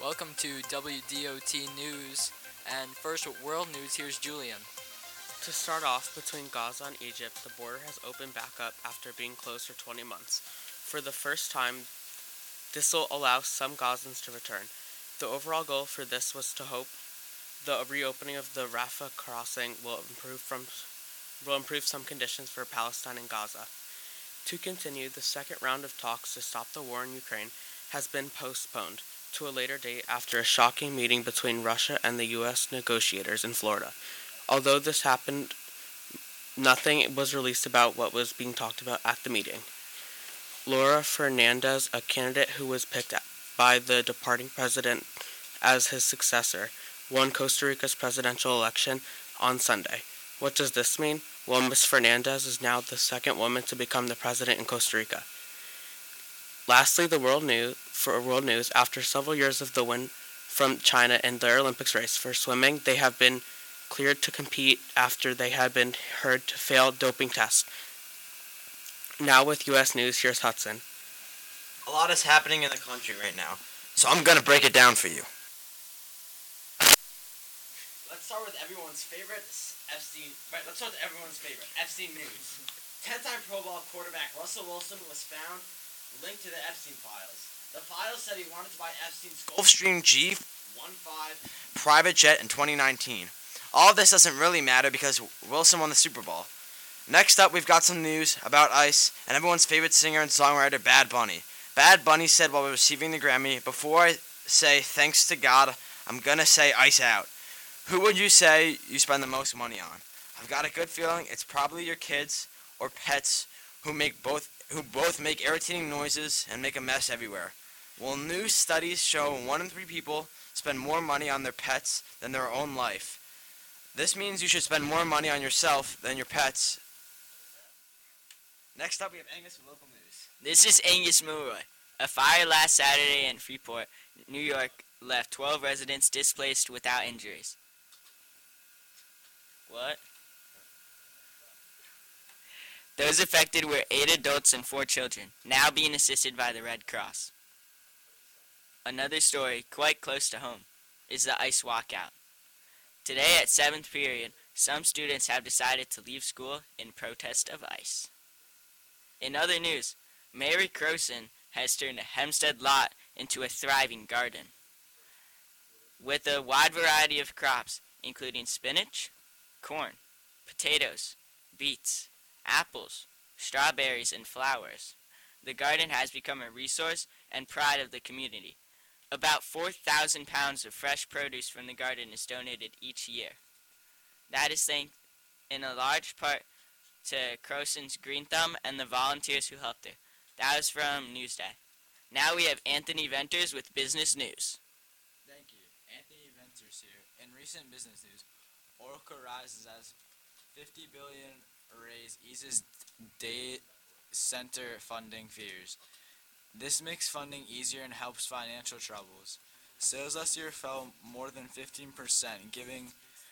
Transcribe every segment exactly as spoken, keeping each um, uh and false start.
Welcome to W D O T News, and first with World News, here's Julian. To start off, between Gaza and Egypt, the border has opened back up after being closed for twenty months. For the first time, this will allow some Gazans to return. The overall goal for this was to hope the reopening of the Rafah crossing will improve from will improve some conditions for Palestine and Gaza. To continue, the second round of talks to stop the war in Ukraine has been postponed to a later date after a shocking meeting between Russia and the U S negotiators in Florida. Although this happened, nothing was released about what was being talked about at the meeting. Laura Fernandez, a candidate who was picked by the departing president as his successor, won Costa Rica's presidential election on Sunday. What does this mean? Well, Miz Fernandez is now the second woman to become the president in Costa Rica. Lastly, the world news for world news, after several years of the win from China in their Olympics race for swimming, they have been cleared to compete after they had been heard to fail doping tests. Now with U S News, here's Hudson. A lot is happening in the country right now, so I'm going to break it down for you. Let's start with everyone's favorite Epstein. Right, let's start with everyone's favorite Epstein news. ten-time Pro Bowl quarterback Russell Wilson was found linked to the Epstein files. The files said he wanted to buy Epstein's Gulfstream G fifteen private jet in twenty nineteen. All of this doesn't really matter because Wilson won the Super Bowl. Next up, we've got some news about ICE and everyone's favorite singer and songwriter, Bad Bunny. Bad Bunny said while receiving the Grammy, "Before I say thanks to God, I'm gonna say ICE out." Who would you say you spend the most money on? I've got a good feeling it's probably your kids or pets who make both who both make irritating noises and make a mess everywhere. Well, new studies show one in three people spend more money on their pets than their own life. This means you should spend more money on yourself than your pets. Next up, we have Angus with local news. This is Angus Milroy. A fire last Saturday in Freeport, New York, left twelve residents displaced without injuries. What? Those affected were eight adults and four children, now being assisted by the Red Cross. Another story, quite close to home, is the ICE walkout. Today at seventh period, some students have decided to leave school in protest of ICE. In other news, Mary Croson has turned a Hempstead lot into a thriving garden. With a wide variety of crops, including spinach, corn, potatoes, beets, apples, strawberries, and flowers, the garden has become a resource and pride of the community. About four thousand pounds of fresh produce from the garden is donated each year. That is thanks in a large part to Croson's Green Thumb and the volunteers who helped her. That was from Newsday. Now we have Anthony Venters with business news. Thank you. Anthony Venters here. In recent business news, Oracle rises as fifty billion dollars raise eases data center funding fears. This makes funding easier and helps financial troubles. Sales last year fell more than fifteen percent, giving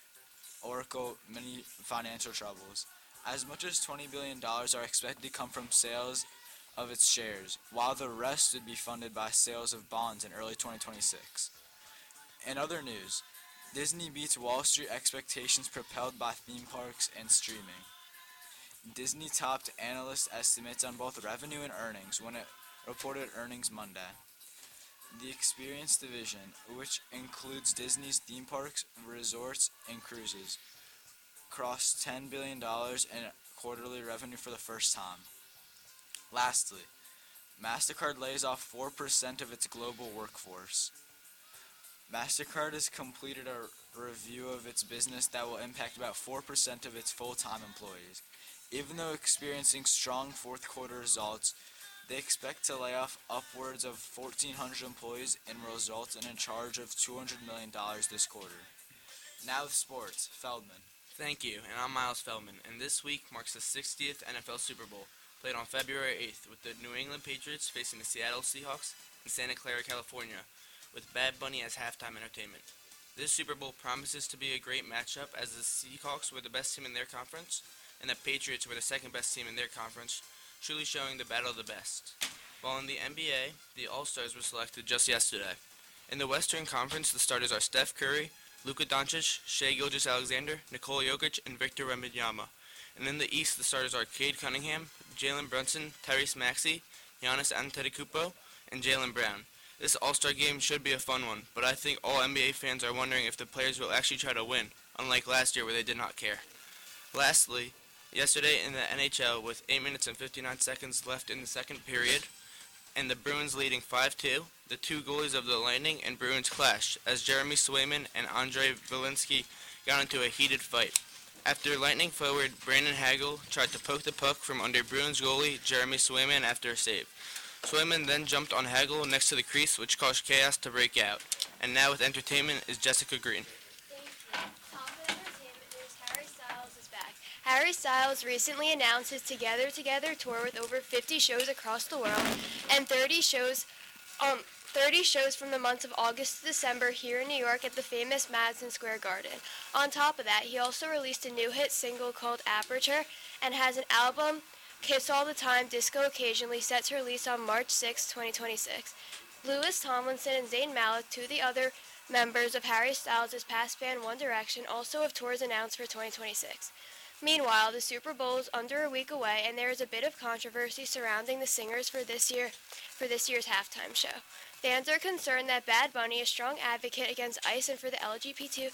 Oracle many financial troubles. As much as twenty billion dollars are expected to come from sales of its shares, while the rest would be funded by sales of bonds in early twenty twenty-six. In other news, Disney beats Wall Street expectations propelled by theme parks and streaming. Disney topped analyst estimates on both revenue and earnings when it reported earnings Monday. The Experience division, which includes Disney's theme parks, resorts, and cruises, crossed ten billion dollars in quarterly revenue for the first time. Lastly, MasterCard lays off four percent of its global workforce. MasterCard has completed a review of its business that will impact about four percent of its full-time employees. Even though experiencing strong fourth quarter results, they expect to lay off upwards of fourteen hundred employees and result in a charge of two hundred million dollars this quarter. Now with sports, Feldman. Thank you, and I'm Miles Feldman, and this week marks the sixtieth N F L Super Bowl, played on February eighth, with the New England Patriots facing the Seattle Seahawks in Santa Clara, California, with Bad Bunny as halftime entertainment. This Super Bowl promises to be a great matchup as the Seahawks were the best team in their conference, and the Patriots were the second best team in their conference, truly showing the battle of the best. While in the N B A, the All-Stars were selected just yesterday. In the Western Conference, the starters are Steph Curry, Luka Doncic, Shai Gilgeous-Alexander, Nikola Jokic, and Victor Wembanyama. And in the East, the starters are Cade Cunningham, Jalen Brunson, Tyrese Maxey, Giannis Antetokounmpo, and Jaylen Brown. This All-Star game should be a fun one, but I think all N B A fans are wondering if the players will actually try to win, unlike last year where they did not care. Lastly, yesterday in the N H L, with eight minutes and fifty-nine seconds left in the second period, and the Bruins leading five two, the two goalies of the Lightning and Bruins clashed as Jeremy Swayman and Andrei Valinsky got into a heated fight. After Lightning forward Brandon Hagel tried to poke the puck from under Bruins goalie Jeremy Swayman after a save. Swayman then jumped on Hagel next to the crease, which caused chaos to break out. And now with entertainment is Jessica Green. Thank you. Top of entertainment news, Harry Styles is back. Harry Styles recently announced his Together Together tour with over fifty shows across the world and thirty shows um thirty shows from the months of August to December here in New York at the famous Madison Square Garden. On top of that, he also released a new hit single called Aperture and has an album, Kiss All the Time, Disco Occasionally, set to release on March sixth, twenty twenty-six. Louis Tomlinson and Zayn Malik, two of the other members of Harry Styles' past band One Direction, also have tours announced for twenty twenty-six. Meanwhile, the Super Bowl is under a week away, and there is a bit of controversy surrounding the singers for this year, for this year's halftime show. Fans are concerned that Bad Bunny, a strong advocate against ICE and for the L G B T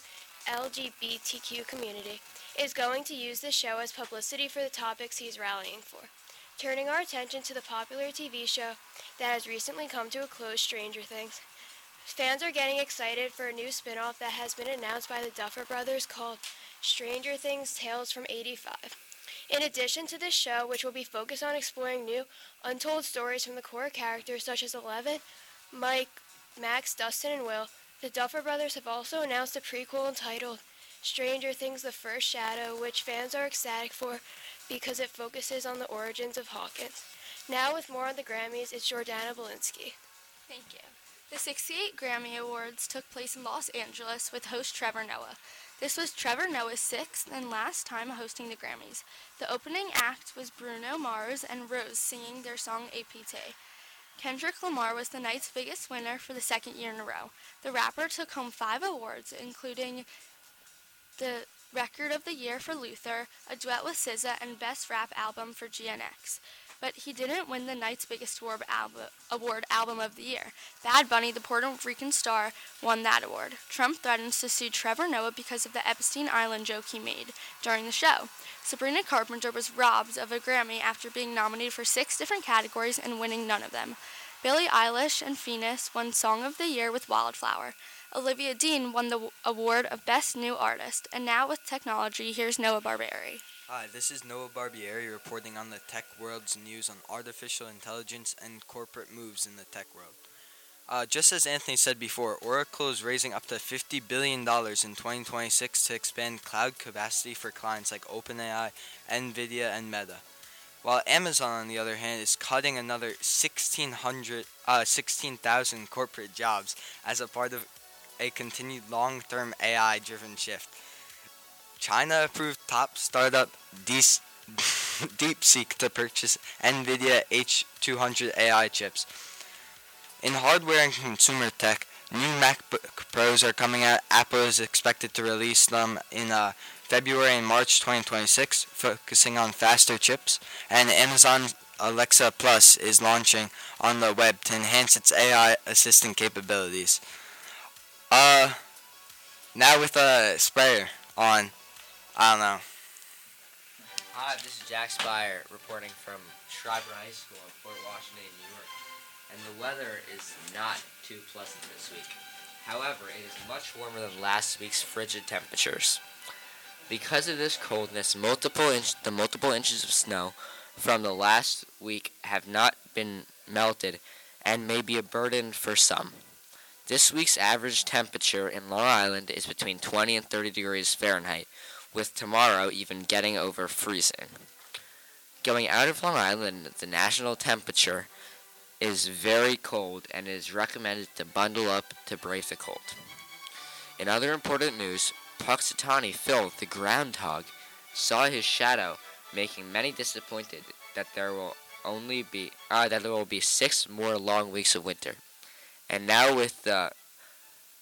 Q community, is going to use this show as publicity for the topics he's rallying for. Turning our attention to the popular T V show that has recently come to a close, Stranger Things. Fans are getting excited for a new spin-off that has been announced by the Duffer Brothers called Stranger Things Tales from eighty-five. In addition to this show, which will be focused on exploring new, untold stories from the core characters such as Eleven, Mike, Max, Dustin, and Will, the Duffer Brothers have also announced a prequel entitled Stranger Things The First Shadow, which fans are ecstatic for because it focuses on the origins of Hawkins. Now with more on the Grammys, it's Jordana Belinsky. Thank you. The sixty-eight Grammy Awards took place in Los Angeles with host Trevor Noah. This was Trevor Noah's sixth and last time hosting the Grammys. The opening act was Bruno Mars and Rose singing their song A P T. Kendrick Lamar was the night's biggest winner for the second year in a row. The rapper took home five awards, including the Record of the Year for Luther, a duet with S Z A, and Best Rap Album for G N X. But he didn't win the night's biggest award, albu- award, Album of the Year. Bad Bunny, the Puerto Rican star, won that award. Trump threatens to sue Trevor Noah because of the Epstein Island joke he made during the show. Sabrina Carpenter was robbed of a Grammy after being nominated for six different categories and winning none of them. Billie Eilish and Phoenix won Song of the Year with Wildflower. Olivia Dean won the award of Best New Artist. And now with technology, here's Noah Barberi. Hi, this is Noah Barbieri reporting on the tech world's news on artificial intelligence and corporate moves in the tech world. Uh, just as Anthony said before, Oracle is raising up to fifty billion dollars in twenty twenty-six to expand cloud capacity for clients like OpenAI, NVIDIA, and Meta. While Amazon, on the other hand, is cutting another sixteen hundred, uh, sixteen thousand corporate jobs as a part of a continued long-term A I-driven shift. China approved top startup Dees- DeepSeek to purchase NVIDIA H two hundred A I chips. In hardware and consumer tech, new MacBook Pros are coming out. Apple is expected to release them in uh, February and March twenty twenty-six, focusing on faster chips. And Amazon Alexa Plus is launching on the web to enhance its A I assistant capabilities. Uh, now with a sprayer on. I don't know. Hi, this is Jack Spire reporting from Schreiber High School in Fort Washington, New York. And the weather is not too pleasant this week. However, it is much warmer than last week's frigid temperatures. Because of this coldness, multiple inch, the multiple inches of snow from the last week have not been melted and may be a burden for some. This week's average temperature in Long Island is between twenty and thirty degrees Fahrenheit, with tomorrow even getting over freezing. Going out of Long Island, the national temperature is very cold and it is recommended to bundle up to brave the cold. In other important news, Punxsutawney Phil, the groundhog, saw his shadow, making many disappointed that there will only be uh, that there will be six more long weeks of winter. And now with the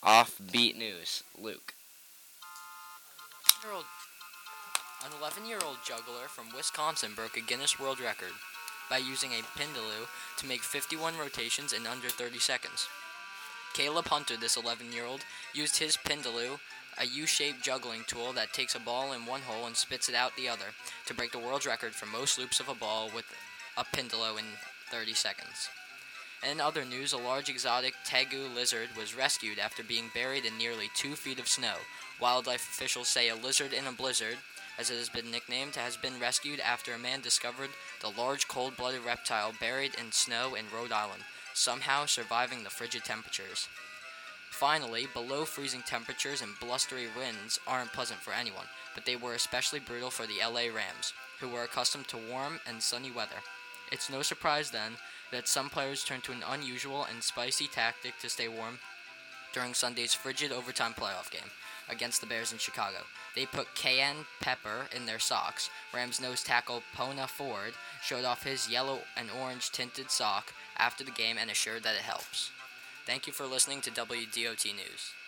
offbeat news. Luke. Year-old- An eleven-year-old juggler from Wisconsin broke a Guinness World Record by using a pendulum to make fifty-one rotations in under thirty seconds. Caleb Hunter, this eleven-year-old, used his pendulum, a U-shaped juggling tool that takes a ball in one hole and spits it out the other, to break the world record for most loops of a ball with a pendulum in thirty seconds. In other news, a large exotic tegu lizard was rescued after being buried in nearly two feet of snow. Wildlife officials say a lizard in a blizzard, as it has been nicknamed, has been rescued after a man discovered the large cold-blooded reptile buried in snow in Rhode Island, somehow surviving the frigid temperatures. Finally, below freezing temperatures and blustery winds aren't pleasant for anyone, but they were especially brutal for the L A Rams, who were accustomed to warm and sunny weather. It's no surprise, then, that some players turned to an unusual and spicy tactic to stay warm during Sunday's frigid overtime playoff game against the Bears in Chicago. They put cayenne pepper in their socks. Rams nose tackle Pona Ford showed off his yellow and orange tinted sock after the game and assured that it helps. Thank you for listening to W D O T News.